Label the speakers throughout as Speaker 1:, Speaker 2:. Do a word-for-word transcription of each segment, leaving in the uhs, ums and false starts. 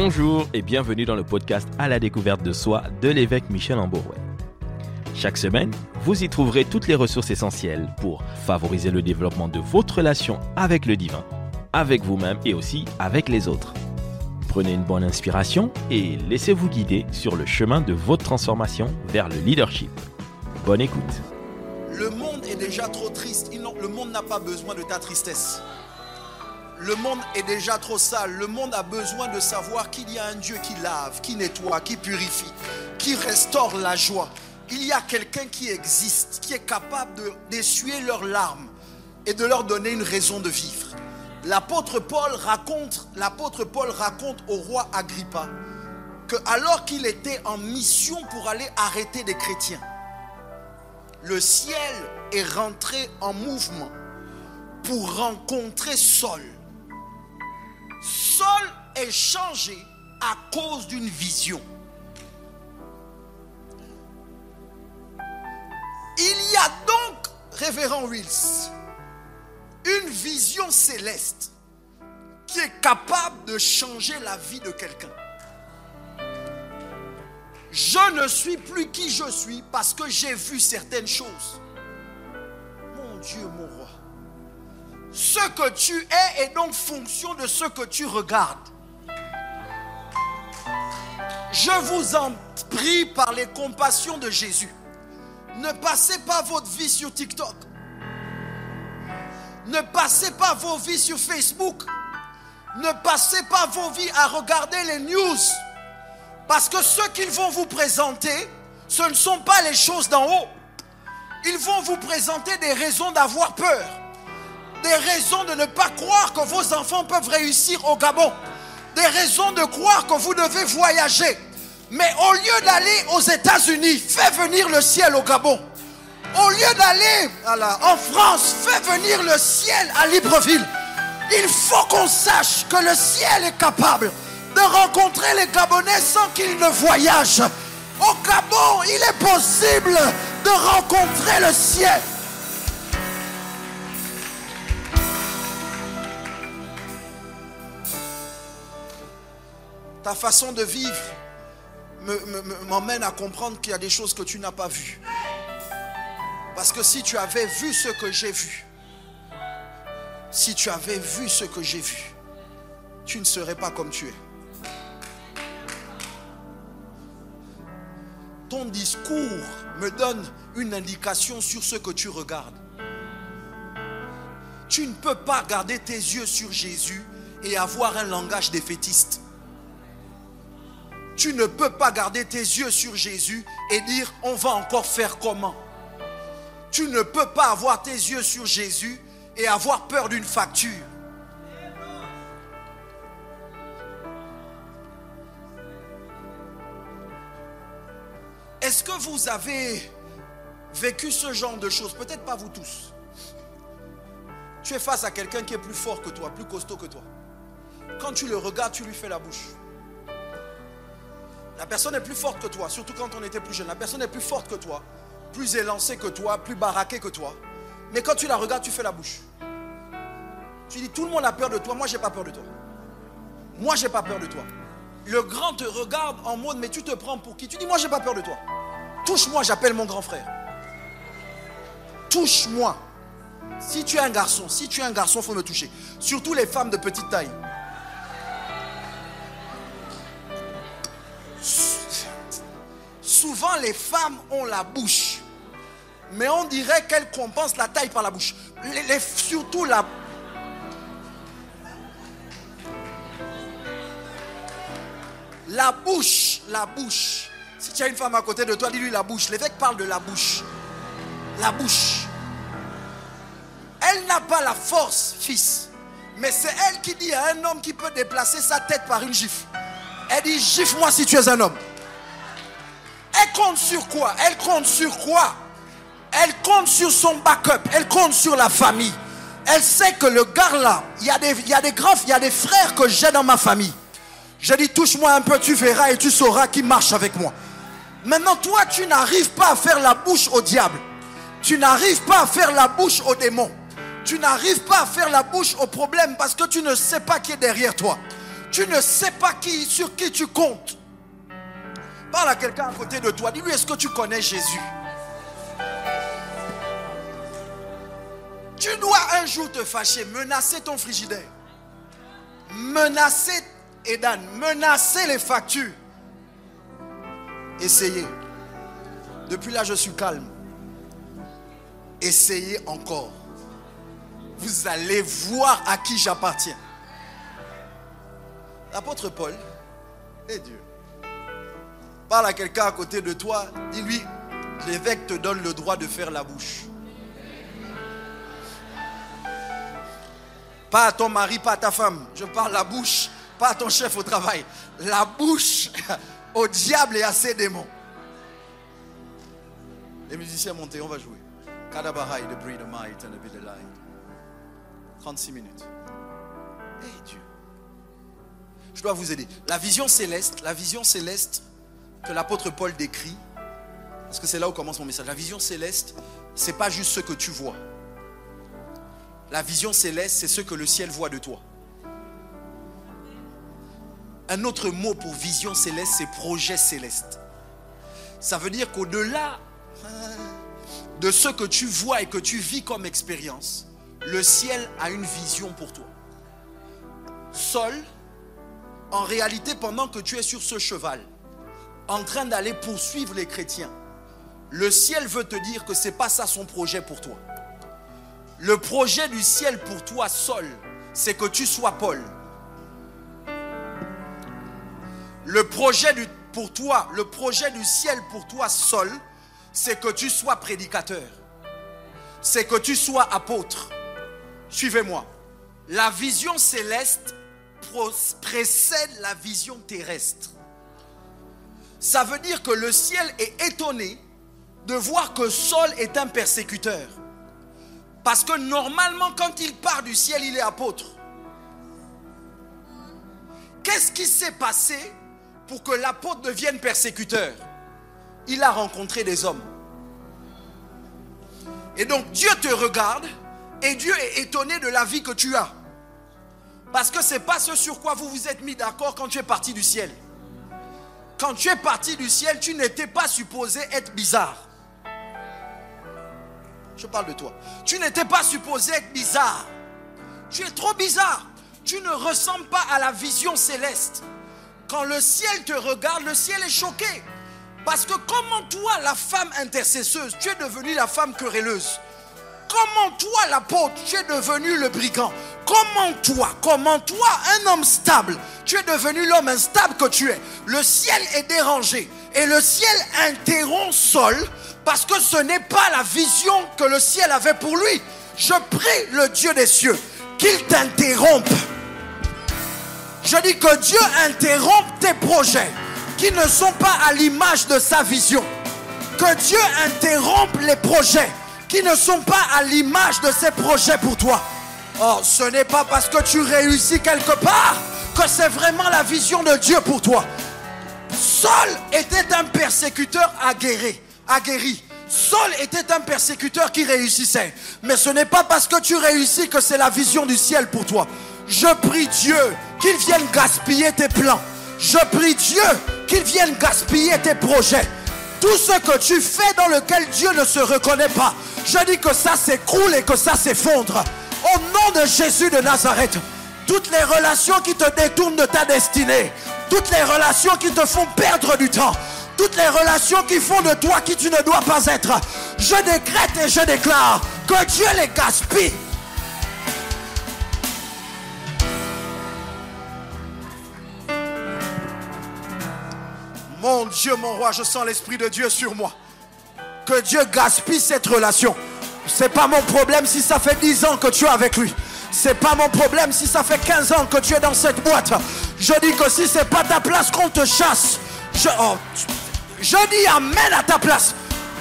Speaker 1: Bonjour et bienvenue dans le podcast À la découverte de soi de l'évêque Michel Amborouet. Chaque semaine, vous y trouverez toutes les ressources essentielles pour favoriser le développement de votre relation avec le divin, avec vous-même et aussi avec les autres. Prenez une bonne inspiration et laissez-vous guider sur le chemin de votre transformation vers le leadership. Bonne écoute.
Speaker 2: Le monde est déjà trop triste. Le monde n'a pas besoin de ta tristesse. Le monde est déjà trop sale. Le monde a besoin de savoir qu'il y a un Dieu qui lave, qui nettoie, qui purifie, qui restaure la joie. Il y a quelqu'un qui existe, qui est capable de, d'essuyer leurs larmes et de leur donner une raison de vivre. L'apôtre Paul raconte, l'apôtre Paul raconte au roi Agrippa que alors qu'il était en mission pour aller arrêter des chrétiens, le ciel est rentré en mouvement pour rencontrer Saul. Saul est changé à cause d'une vision. Il y a donc, révérend Wills, une vision céleste qui est capable de changer la vie de quelqu'un. Je ne suis plus qui je suis parce que j'ai vu certaines choses. Mon Dieu, mon roi. Ce que tu es est donc fonction de ce que tu regardes. Je vous en prie par les compassions de Jésus. Ne passez pas votre vie sur TikTok. Ne passez pas vos vies sur Facebook. Ne passez pas vos vies à regarder les news. Parce que ce qu'ils vont vous présenter, ce ne sont pas les choses d'en haut. Ils vont vous présenter des raisons d'avoir peur. Des raisons de ne pas croire que vos enfants peuvent réussir au Gabon. Des raisons de croire que vous devez voyager. Mais au lieu d'aller aux États-Unis, fais venir le ciel au Gabon. Au lieu d'aller en France, fais venir le ciel à Libreville. Il faut qu'on sache que le ciel est capable de rencontrer les Gabonais sans qu'ils ne voyagent. Au Gabon, il est possible de rencontrer le ciel. Ta façon de vivre me, me, me, m'emmène à comprendre qu'il y a des choses que tu n'as pas vues. Parce que si tu avais vu ce que j'ai vu, si tu avais vu ce que j'ai vu, tu ne serais pas comme tu es. Ton discours me donne une indication sur ce que tu regardes. Tu ne peux pas garder tes yeux sur Jésus et avoir un langage défaitiste. Tu ne peux pas garder tes yeux sur Jésus et dire on va encore faire comment. Tu ne peux pas avoir tes yeux sur Jésus et avoir peur d'une facture. Est-ce que vous avez vécu ce genre de choses? Peut-être pas vous tous. Tu es face à quelqu'un qui est plus fort que toi, plus costaud que toi. Quand tu le regardes, tu lui fais la bouche. La personne est plus forte que toi, surtout quand on était plus jeune. La personne est plus forte que toi, plus élancée que toi, plus baraquée que toi. Mais quand tu la regardes, tu fais la bouche. Tu dis, tout le monde a peur de toi, moi j'ai pas peur de toi. Moi j'ai pas peur de toi. Le grand te regarde en mode, mais tu te prends pour qui? Tu dis, moi j'ai pas peur de toi. Touche-moi, j'appelle mon grand frère. Touche-moi. Si tu es un garçon, si tu es un garçon, il faut me toucher. Surtout les femmes de petite taille. Souvent les femmes ont la bouche, mais on dirait qu'elles compensent la taille par la bouche. Les, les, surtout la la bouche, la bouche. Si tu as une femme à côté de toi, dis-lui la bouche. L'évêque parle de la bouche. La bouche. Elle n'a pas la force, fils, mais c'est elle qui dit à un homme qui peut déplacer sa tête par une gifle. Elle dit, gifle-moi si tu es un homme. Elle compte sur quoi? Elle compte sur quoi? Elle compte sur son backup. Elle compte sur la famille. Elle sait que le gars là, il y a des, il y a des grands, il y a des frères que j'ai dans ma famille. Je dis, touche-moi un peu, tu verras et tu sauras qui marche avec moi. Maintenant, toi, tu n'arrives pas à faire la bouche au diable. Tu n'arrives pas à faire la bouche au démon. Tu n'arrives pas à faire la bouche au problème parce que tu ne sais pas qui est derrière toi. Tu ne sais pas qui, sur qui tu comptes. Parle à quelqu'un à côté de toi. Dis-lui, est-ce que tu connais Jésus? Tu dois un jour te fâcher, menacer ton frigidaire, menacer Edan, menacer les factures. Essayez. Depuis là, je suis calme. Essayez encore. Vous allez voir à qui j'appartiens. L'apôtre Paul et Dieu. Parle à quelqu'un à côté de toi. Dis-lui, l'évêque te donne le droit de faire la bouche. Pas à ton mari, pas à ta femme. Je parle la bouche, pas à ton chef au travail. La bouche au diable et à ses démons. Les musiciens montés, on va jouer. Kadabahai, the breed of might and the bit of light. trente-six minutes. Hey Dieu. Je dois vous aider. La vision céleste, la vision céleste que l'apôtre Paul décrit, parce que c'est là où commence mon message. La vision céleste, c'est pas juste ce que tu vois. La vision céleste, c'est ce que le ciel voit de toi. Un autre mot pour vision céleste, c'est projet céleste. Ça veut dire qu'au-delà de ce que tu vois et que tu vis comme expérience, le ciel a une vision pour toi. Saul, en réalité, pendant que tu es sur ce cheval, en train d'aller poursuivre les chrétiens, le ciel veut te dire que ce n'est pas ça son projet pour toi. Le projet du ciel pour toi, Saul, c'est que tu sois Paul. Le projet du, pour toi, le projet du ciel pour toi, Saul, c'est que tu sois prédicateur. C'est que tu sois apôtre. Suivez-moi. La vision céleste précède la vision terrestre. Ça veut dire que le ciel est étonné de voir que Saul est un persécuteur. Parce que normalement, quand il part du ciel, il est apôtre. Qu'est-ce qui s'est passé pour que l'apôtre devienne persécuteur? Il a rencontré des hommes. Et donc Dieu te regarde et Dieu est étonné de la vie que tu as. Parce que ce n'est pas ce sur quoi vous vous êtes mis d'accord quand tu es parti du ciel. Quand tu es parti du ciel, tu n'étais pas supposé être bizarre. Je parle de toi. Tu n'étais pas supposé être bizarre. Tu es trop bizarre. Tu ne ressembles pas à la vision céleste. Quand le ciel te regarde, le ciel est choqué. Parce que comment toi, la femme intercesseuse, tu es devenue la femme querelleuse? Comment toi, l'apôtre, tu es devenu le brigand? Comment toi, comment toi, un homme stable, tu es devenu l'homme instable que tu es? Le ciel est dérangé. Et le ciel interrompt Saul parce que ce n'est pas la vision que le ciel avait pour lui. Je prie le Dieu des cieux qu'il t'interrompe. Je dis que Dieu interrompt tes projets qui ne sont pas à l'image de sa vision. Que Dieu interrompe les projets qui ne sont pas à l'image de ses projets pour toi. Oh, ce n'est pas parce que tu réussis quelque part que c'est vraiment la vision de Dieu pour toi. Saul était un persécuteur aguerri. aguerri. Saul était un persécuteur qui réussissait. Mais ce n'est pas parce que tu réussis que c'est la vision du ciel pour toi. Je prie Dieu qu'il vienne gaspiller tes plans. Je prie Dieu qu'il vienne gaspiller tes projets. Tout ce que tu fais dans lequel Dieu ne se reconnaît pas, je dis que ça s'écroule et que ça s'effondre. Au nom de Jésus de Nazareth, toutes les relations qui te détournent de ta destinée, toutes les relations qui te font perdre du temps, toutes les relations qui font de toi qui tu ne dois pas être, je décrète et je déclare que Dieu les gaspille. Mon Dieu, mon roi, je sens l'Esprit de Dieu sur moi. Que Dieu gaspille cette relation. C'est pas mon problème si ça fait dix ans que tu es avec lui. C'est pas mon problème si ça fait quinze ans que tu es dans cette boîte. Je dis que si c'est pas ta place qu'on te chasse, je, oh, je dis amen à ta place.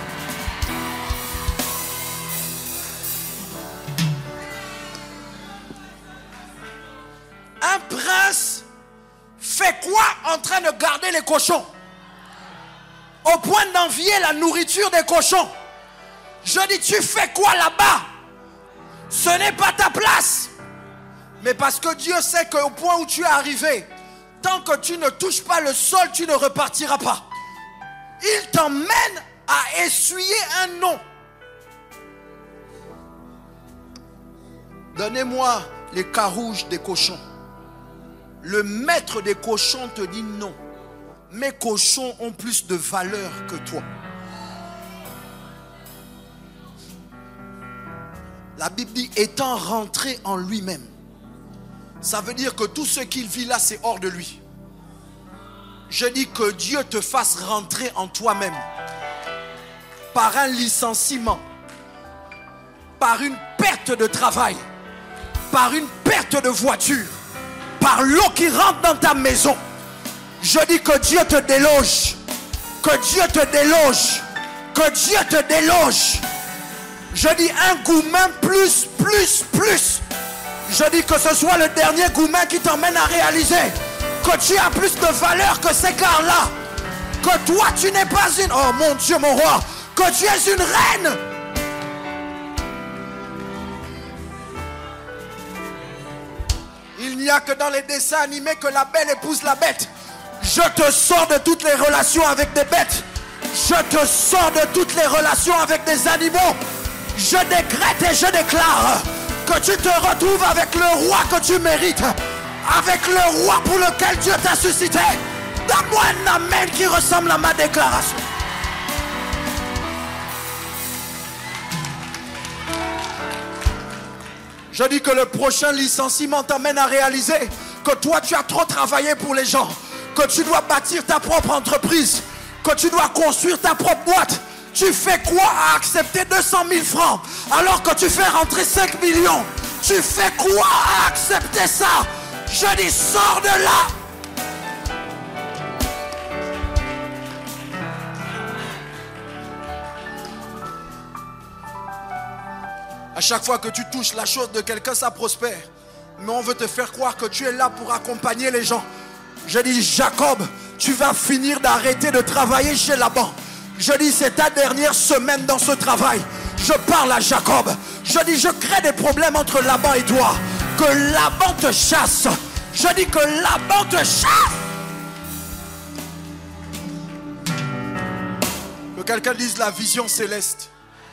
Speaker 2: Un prince fait quoi en train de garder les cochons? Au point d'envier la nourriture des cochons. Je dis, tu fais quoi là-bas? Ce n'est pas ta place. Mais parce que Dieu sait qu'au point où tu es arrivé, tant que tu ne touches pas le sol, tu ne repartiras pas. Il t'emmène à essuyer un nom. Donnez-moi les carouges des cochons. Le maître des cochons te dit non. Mes cochons ont plus de valeur que toi. La Bible dit étant rentré en lui-même. Ça veut dire que tout ce qu'il vit là, c'est hors de lui. Je dis que Dieu te fasse rentrer en toi-même. Par un licenciement. Par une perte de travail. Par une perte de voiture. Par l'eau qui rentre dans ta maison. Je dis que Dieu te déloge. Que Dieu te déloge. Que Dieu te déloge. Je dis un goumin plus, plus, plus. Je dis que ce soit le dernier goumin qui t'emmène à réaliser que tu as plus de valeur que ces gars-là. Que toi tu n'es pas une... Oh mon Dieu mon roi. Que tu es une reine. Il n'y a que dans les dessins animés que la belle épouse la bête. Je te sors de toutes les relations avec des bêtes. Je te sors de toutes les relations avec des animaux. Je décrète et je déclare que tu te retrouves avec le roi que tu mérites. Avec le roi pour lequel Dieu t'a suscité. Donne-moi un amen qui ressemble à ma déclaration. Je dis que le prochain licenciement t'amène à réaliser que toi tu as trop travaillé pour les gens. Que tu dois bâtir ta propre entreprise. Que tu dois construire ta propre boîte. Tu fais quoi à accepter deux cent mille francs alors que tu fais rentrer cinq millions? Tu fais quoi à accepter ça? Je dis sors de là. À chaque fois que tu touches la chose de quelqu'un, ça prospère. Mais on veut te faire croire que tu es là pour accompagner les gens. Je dis Jacob, tu vas finir d'arrêter de travailler chez Laban. Je dis c'est ta dernière semaine dans ce travail. Je parle à Jacob. Je dis je crée des problèmes entre Laban et toi. Que Laban te chasse. Je dis que Laban te chasse. Que quelqu'un dise la vision céleste.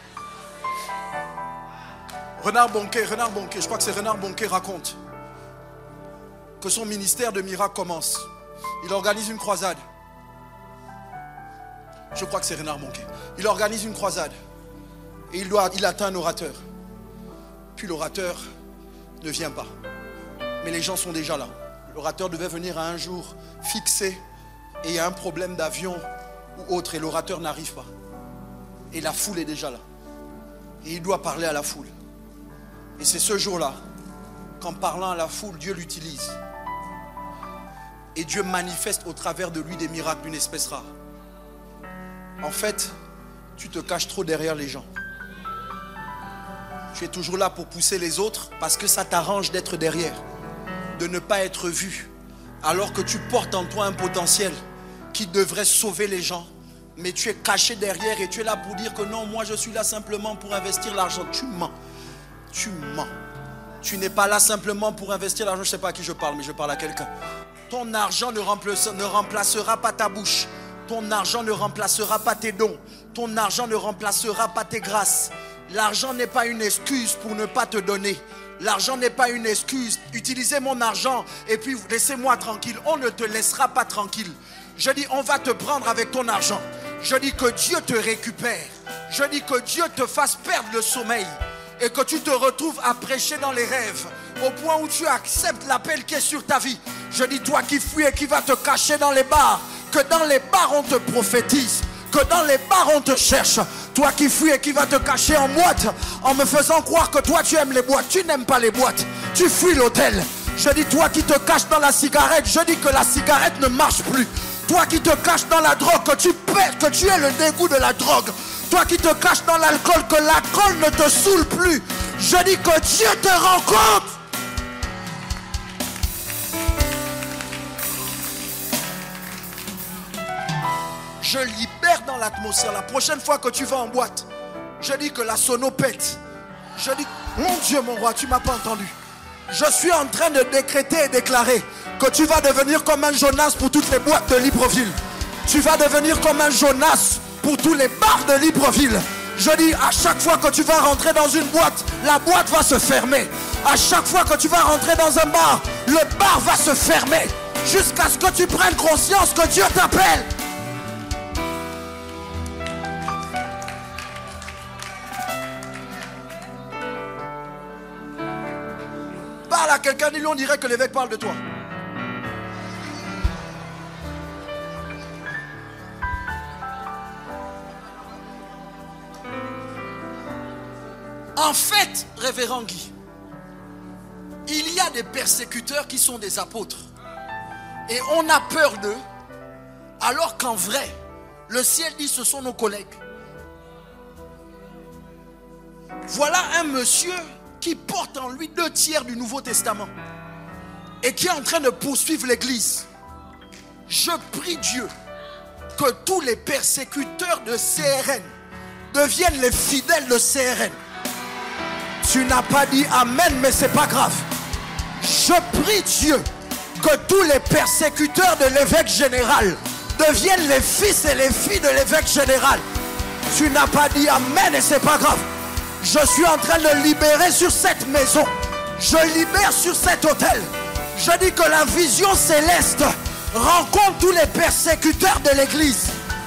Speaker 2: Renard Bonquet, Renard Bonquet, je crois que c'est Renard Bonquet raconte que son ministère de miracles commence. Il organise une croisade. Je crois que c'est Renard Bonquet. Il organise une croisade. Et il, doit, il atteint un orateur. Puis l'orateur ne vient pas. Mais les gens sont déjà là. L'orateur devait venir à un jour fixé. Et il y a un problème d'avion ou autre. Et l'orateur n'arrive pas. Et la foule est déjà là. Et il doit parler à la foule. Et c'est ce jour-là qu'en parlant à la foule, Dieu l'utilise. Et Dieu manifeste au travers de lui des miracles d'une espèce rare. En fait, tu te caches trop derrière les gens. Tu es toujours là pour pousser les autres parce que ça t'arrange d'être derrière, de ne pas être vu, alors que tu portes en toi un potentiel qui devrait sauver les gens. Mais tu es caché derrière et tu es là pour dire que non, moi je suis là simplement pour investir l'argent. Tu mens. Tu mens. Tu n'es pas là simplement pour investir l'argent. Je ne sais pas à qui je parle, mais je parle à quelqu'un. Ton argent ne remplacera, ne remplacera pas ta bouche. Ton argent ne remplacera pas tes dons. Ton argent ne remplacera pas tes grâces. L'argent n'est pas une excuse pour ne pas te donner. L'argent n'est pas une excuse. Utilisez mon argent et puis laissez-moi tranquille. On ne te laissera pas tranquille. Je dis, on va te prendre avec ton argent. Je dis que Dieu te récupère. Je dis que Dieu te fasse perdre le sommeil. Et que tu te retrouves à prêcher dans les rêves. Au point où tu acceptes l'appel qui est sur ta vie. Je dis, toi qui fuis et qui vas te cacher dans les bars. Que dans les bars on te prophétise. Que dans les bars on te cherche. Toi qui fuis et qui vas te cacher en boîte. En me faisant croire que toi tu aimes les boîtes. Tu n'aimes pas les boîtes. Tu fuis l'hôtel. Je dis, toi qui te caches dans la cigarette. Je dis que la cigarette ne marche plus. Toi qui te caches dans la drogue. Que tu perds, que tu aies le dégoût de la drogue. Toi qui te caches dans l'alcool, que l'alcool ne te saoule plus. Je dis que Dieu te rencontre. Je libère dans l'atmosphère. La prochaine fois que tu vas en boîte, je dis que la sono pète. Je dis, mon Dieu, mon roi, tu ne m'as pas entendu. Je suis en train de décréter et déclarer que tu vas devenir comme un Jonas pour toutes les boîtes de Libreville. Tu vas devenir comme un Jonas pour tous les bars de Libreville. Je dis, à chaque fois que tu vas rentrer dans une boîte, la boîte va se fermer. À chaque fois que tu vas rentrer dans un bar, le bar va se fermer. Jusqu'à ce que tu prennes conscience que Dieu t'appelle. Parle à quelqu'un, dis-lui, on dirait que l'évêque parle de toi. En fait, révérend Guy, il y a des persécuteurs qui sont des apôtres. Et on a peur d'eux, alors qu'en vrai, le ciel dit ce sont nos collègues. Voilà un monsieur qui porte en lui deux tiers du Nouveau Testament et qui est en train de poursuivre l'église. Je prie Dieu que tous les persécuteurs de C R N deviennent les fidèles de C R N. Tu n'as pas dit amen, mais c'est pas grave. Je prie Dieu que tous les persécuteurs de l'évêque général deviennent les fils et les filles de l'évêque général. Tu n'as pas dit amen et c'est pas grave. Je suis en train de libérer sur cette maison. Je libère sur cet hôtel. Je dis que la vision céleste rencontre tous les persécuteurs de l'église.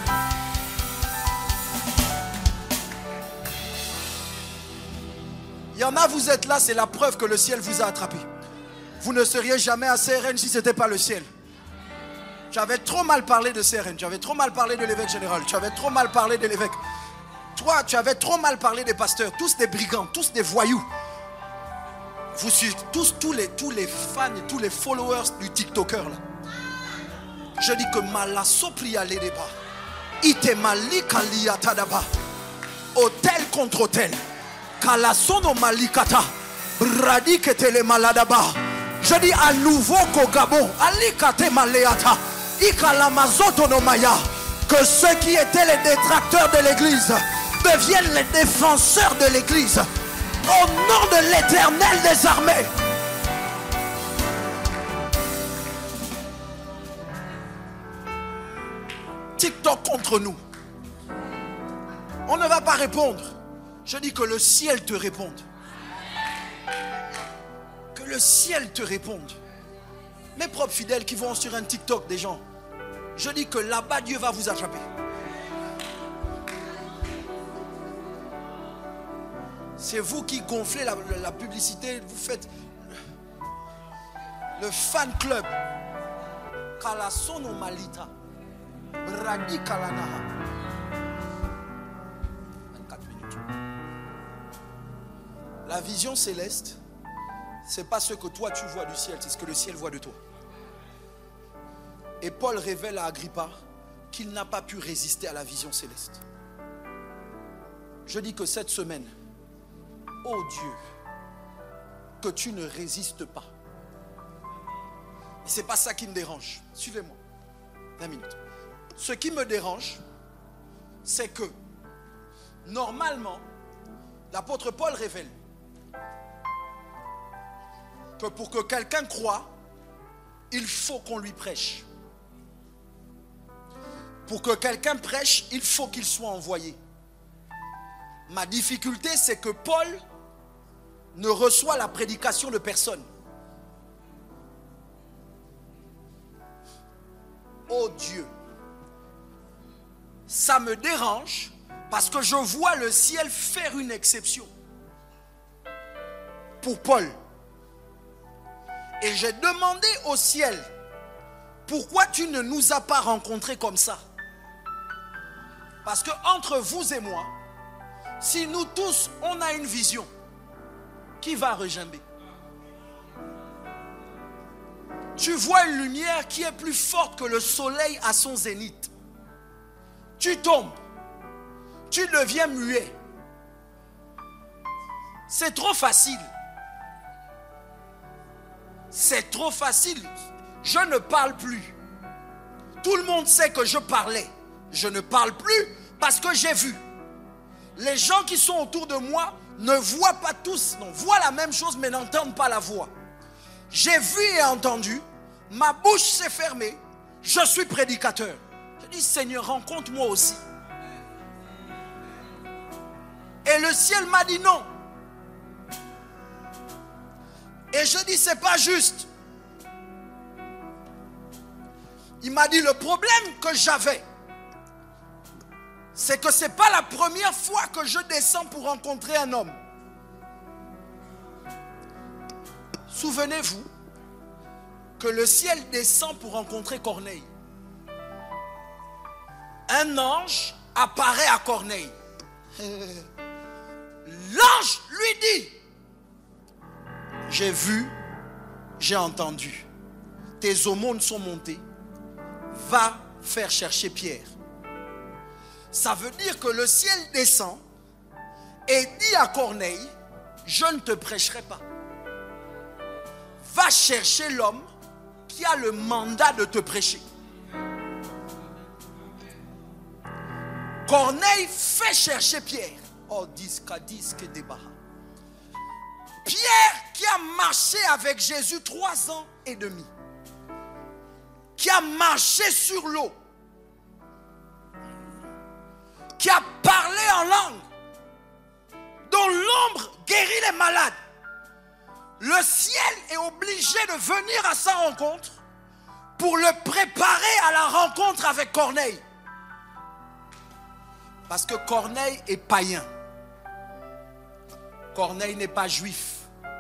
Speaker 2: Il y en a, vous êtes là, c'est la preuve que le ciel vous a attrapé. Vous ne seriez jamais à C R N si ce n'était pas le ciel. J'avais trop mal parlé de C R N. J'avais trop mal parlé de l'évêque général. Tu avais trop mal parlé de l'évêque. Toi, tu avais trop mal parlé des pasteurs. Tous des brigands, tous des voyous. Vous suivez tous, tous les, tous les fans et tous les followers du TikToker là. Je dis que malaso pria les débats. Ite malika liatadaba. Hôtel contre hôtel. Kalasono malikata. Bradi ketele maladaba. Je dis à nouveau qu'au Gabon, alikate maleata. Ikalamazoto no maya. Que ceux qui étaient les détracteurs de l'église deviennent les défenseurs de l'église. Au nom de l'Éternel des armées. TikTok contre nous. On ne va pas répondre. Je dis que le ciel te réponde. Que le ciel te réponde. Mes propres fidèles qui vont sur un TikTok des gens. Je dis que là-bas Dieu va vous attraper. C'est vous qui gonflez la, la publicité. Vous faites le fan club. Kalasono malita. Bradi kalanaha. vingt-quatre minutes. La vision céleste, c'est pas ce que toi tu vois du ciel, c'est ce que le ciel voit de toi. Et Paul révèle à Agrippa qu'il n'a pas pu résister à la vision céleste. Je dis que cette semaine, oh Dieu, que tu ne résistes pas. Et c'est pas ça qui me dérange. Suivez-moi. vingt minutes. Ce qui me dérange, c'est que normalement, l'apôtre Paul révèle que pour que quelqu'un croie, il faut qu'on lui prêche. Pour que quelqu'un prêche, il faut qu'il soit envoyé. Ma difficulté, c'est que Paul ne reçoit la prédication de personne. Oh Dieu, ça me dérange parce que je vois le ciel faire une exception pour Paul. Et j'ai demandé au ciel, pourquoi tu ne nous as pas rencontrés comme ça? Parce que entre vous et moi, si nous tous on a une vision, qui va regimber? Tu vois une lumière qui est plus forte que le soleil à son zénith. Tu tombes, tu deviens muet. C'est trop facile. C'est trop facile. Je ne parle plus. Tout le monde sait que je parlais. Je ne parle plus parce que j'ai vu. Les gens qui sont autour de moi ne voient pas tous, non, voient la même chose mais n'entendent pas la voix. J'ai vu et entendu, ma bouche s'est fermée, je suis prédicateur. Je dis, Seigneur, rencontre-moi aussi. Et le ciel m'a dit non. Et je dis, c'est pas juste. Il m'a dit, le problème que j'avais, c'est que ce n'est pas la première fois que je descends pour rencontrer un homme. Souvenez-vous que le ciel descend pour rencontrer Corneille. Un ange apparaît à Corneille. L'ange lui dit, j'ai vu, j'ai entendu, tes aumônes sont montées, va faire chercher Pierre. Ça veut dire que le ciel descend et dit à Corneille, je ne te prêcherai pas. Va chercher l'homme qui a le mandat de te prêcher. Corneille fait chercher Pierre. Oh, disque, disque, débat. Pierre qui a marché avec Jésus trois ans et demi. Qui a marché sur l'eau. Qui a parlé en langue. Dont l'ombre guérit les malades. Le ciel est obligé de venir à sa rencontre pour le préparer à la rencontre avec Corneille. Parce que Corneille est païen. Corneille n'est pas juif.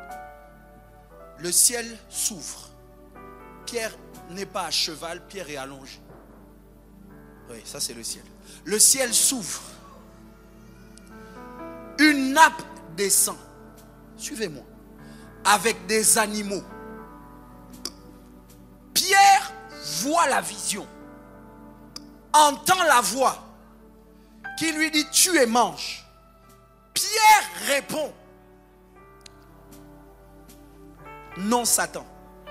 Speaker 2: Le ciel s'ouvre. Pierre n'est pas à cheval, Pierre est allongé. Oui, ça c'est le ciel. Le ciel s'ouvre. Une nappe descend. Suivez-moi. Avec des animaux. Pierre voit la vision. Entend la voix qui lui dit tue et mange. Pierre répond non Satan.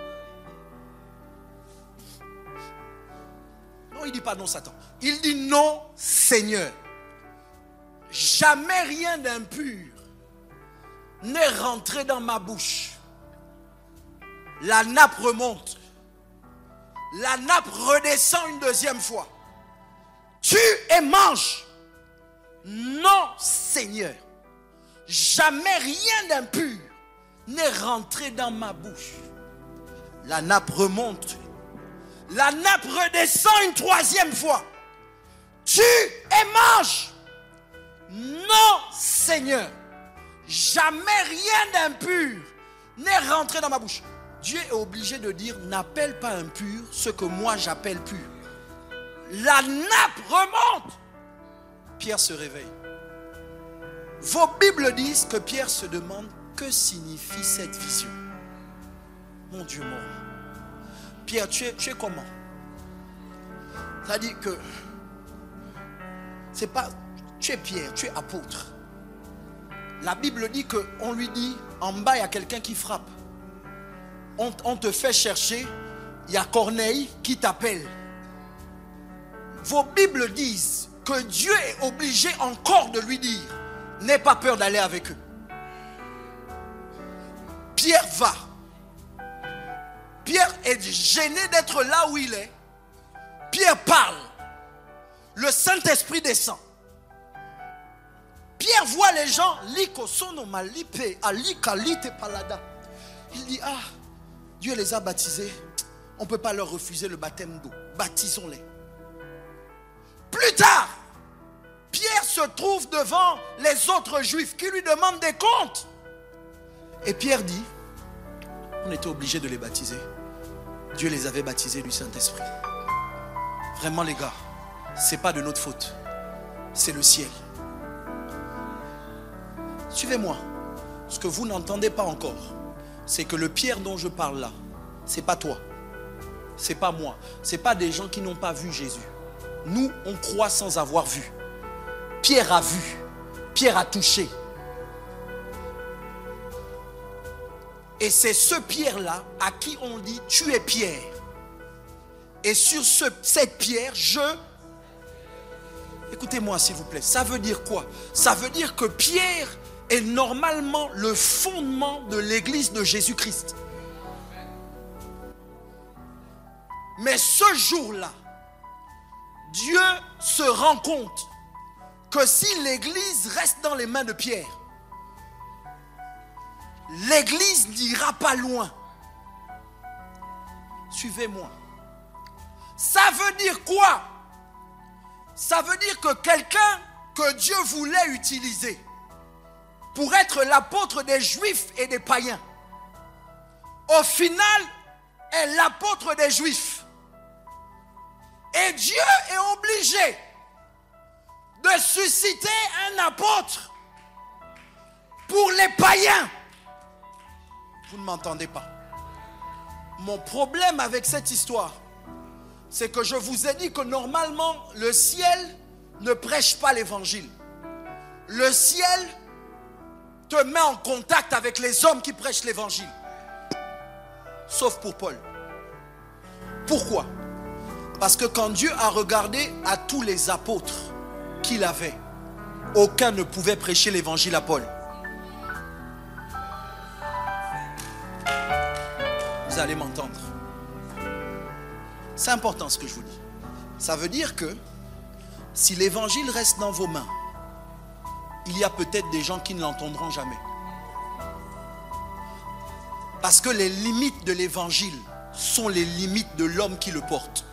Speaker 2: Non, il ne dit pas non Satan. Il dit non Seigneur. Jamais rien d'impur n'est rentré dans ma bouche. La nappe remonte. La nappe redescend une deuxième fois. Tue et mange. Non Seigneur. Jamais rien d'impur n'est rentré dans ma bouche. La nappe remonte. La nappe redescend une troisième fois. Tue et mange. Non Seigneur. Jamais rien d'impur n'est rentré dans ma bouche. Dieu est obligé de dire, n'appelle pas impur ce que moi j'appelle pur. La nappe remonte. Pierre se réveille. Vos Bibles disent que Pierre se demande, que signifie cette vision? Mon Dieu mort. Pierre, tu es, tu es comment? Ça dit que c'est pas, tu es Pierre, tu es apôtre. La Bible dit qu'on lui dit, en bas il y a quelqu'un qui frappe. On, on te fait chercher, il y a Corneille qui t'appelle. Vos Bibles disent que Dieu est obligé encore de lui dire, n'aie pas peur d'aller avec eux. Pierre va. Pierre est gêné d'être là où il est. Pierre parle. Le Saint-Esprit descend. Pierre voit les gens. Il dit, ah, Dieu les a baptisés. On ne peut pas leur refuser le baptême d'eau. Baptisons-les. Plus tard, Pierre se trouve devant les autres juifs qui lui demandent des comptes. Et Pierre dit, on était obligé de les baptiser. Dieu les avait baptisés du Saint-Esprit. Vraiment les gars, ce n'est pas de notre faute. C'est le ciel. Suivez-moi. Ce que vous n'entendez pas encore, c'est que le Pierre dont je parle là, ce n'est pas toi. Ce n'est pas moi. Ce n'est pas des gens qui n'ont pas vu Jésus. Nous, on croit sans avoir vu. Pierre a vu. Pierre a touché. Et c'est ce Pierre-là à qui on dit, tu es Pierre. Et sur ce, cette pierre, je... Écoutez-moi s'il vous plaît. Ça veut dire quoi? Ça veut dire que Pierre est normalement le fondement de l'église de Jésus-Christ. Mais ce jour-là, Dieu se rend compte que si l'Église reste dans les mains de Pierre, l'Église n'ira pas loin. Suivez-moi. Ça veut dire quoi? Ça veut dire que quelqu'un que Dieu voulait utiliser pour être l'apôtre des Juifs et des païens, au final, est l'apôtre des Juifs. Et Dieu est obligé de susciter un apôtre pour les païens. Vous ne m'entendez pas. Mon problème avec cette histoire, c'est que je vous ai dit que normalement, le ciel ne prêche pas l'évangile. Le ciel te met en contact avec les hommes qui prêchent l'évangile. Sauf pour Paul. Pourquoi? Parce que quand Dieu a regardé à tous les apôtres qu'il avait, aucun ne pouvait prêcher l'évangile à Paul. Vous allez m'entendre. C'est important ce que je vous dis. Ça veut dire que si l'évangile reste dans vos mains, il y a peut-être des gens qui ne l'entendront jamais. Parce que les limites de l'évangile sont les limites de l'homme qui le porte.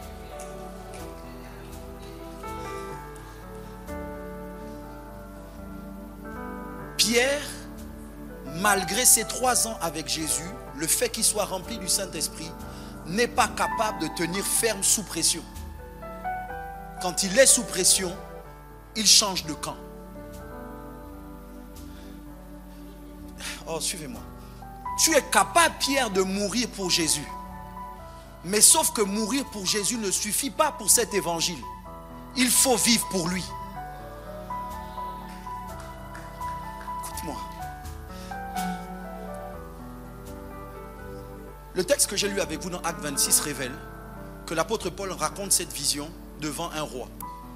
Speaker 2: Pierre, malgré ses trois ans avec Jésus, le fait qu'il soit rempli du Saint-Esprit, n'est pas capable de tenir ferme sous pression. Quand il est sous pression, il change de camp. Oh, suivez-moi. Tu es capable, Pierre, de mourir pour Jésus. Mais sauf que mourir pour Jésus ne suffit pas pour cet évangile. Il faut vivre pour lui. Écoute-moi. Le texte que j'ai lu avec vous dans Acte vingt-six révèle que l'apôtre Paul raconte cette vision devant un roi.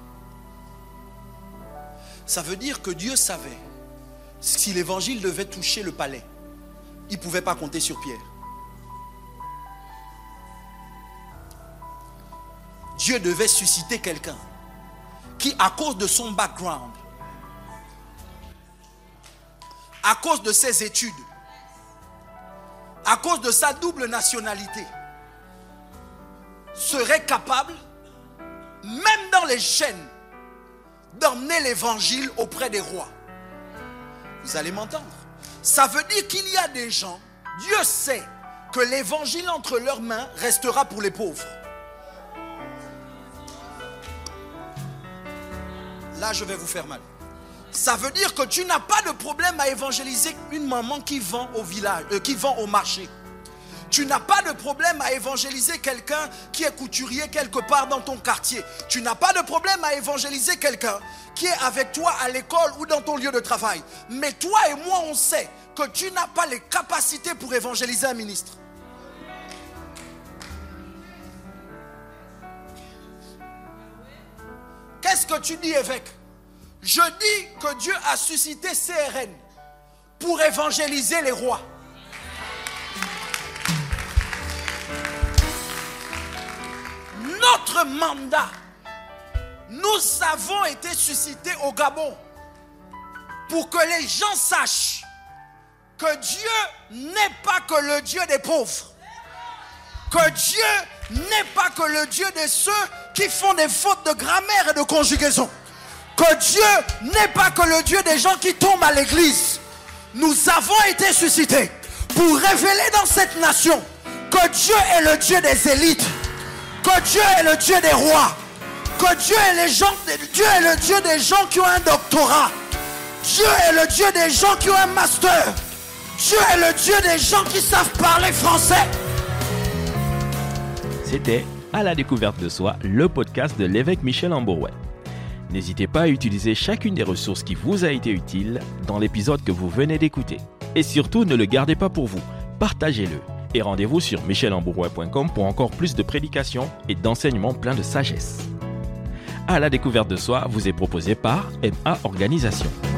Speaker 2: Ça veut dire que Dieu savait si l'évangile devait toucher le palais, il ne pouvait pas compter sur Pierre. Dieu devait susciter quelqu'un qui, à cause de son background, à cause de ses études, à cause de sa double nationalité, serait capable, même dans les chaînes, d'emmener l'évangile auprès des rois. Vous allez m'entendre. Ça veut dire qu'il y a des gens, Dieu sait que l'évangile entre leurs mains restera pour les pauvres. Là, je vais vous faire mal. Ça veut dire que tu n'as pas de problème à évangéliser une maman qui vend au village, euh, qui vend au marché. Tu n'as pas de problème à évangéliser quelqu'un qui est couturier quelque part dans ton quartier. Tu n'as pas de problème à évangéliser quelqu'un qui est avec toi à l'école ou dans ton lieu de travail. Mais toi et moi, on sait que tu n'as pas les capacités pour évangéliser un ministre. Qu'est-ce que tu dis, évêque? Je dis que Dieu a suscité C R N pour évangéliser les rois. Notre mandat, nous avons été suscités au Gabon pour que les gens sachent que Dieu n'est pas que le Dieu des pauvres, que Dieu n'est pas que le Dieu de ceux qui font des fautes de grammaire et de conjugaison, que Dieu n'est pas que le Dieu des gens qui tombent à l'église. Nous avons été suscités pour révéler dans cette nation que Dieu est le Dieu des élites, que Dieu est le Dieu des rois, que Dieu est, les gens, Dieu est le Dieu des gens qui ont un doctorat, Dieu est le Dieu des gens qui ont un master, Dieu est le Dieu des gens qui savent parler français.
Speaker 1: C'était À la découverte de soi, le podcast de l'évêque Michel Amborouet. N'hésitez pas à utiliser chacune des ressources qui vous a été utile dans l'épisode que vous venez d'écouter. Et surtout, ne le gardez pas pour vous, partagez-le. Et rendez-vous sur michel amborouet point com pour encore plus de prédications et d'enseignements pleins de sagesse. À la découverte de soi vous est proposé par M A Organisation.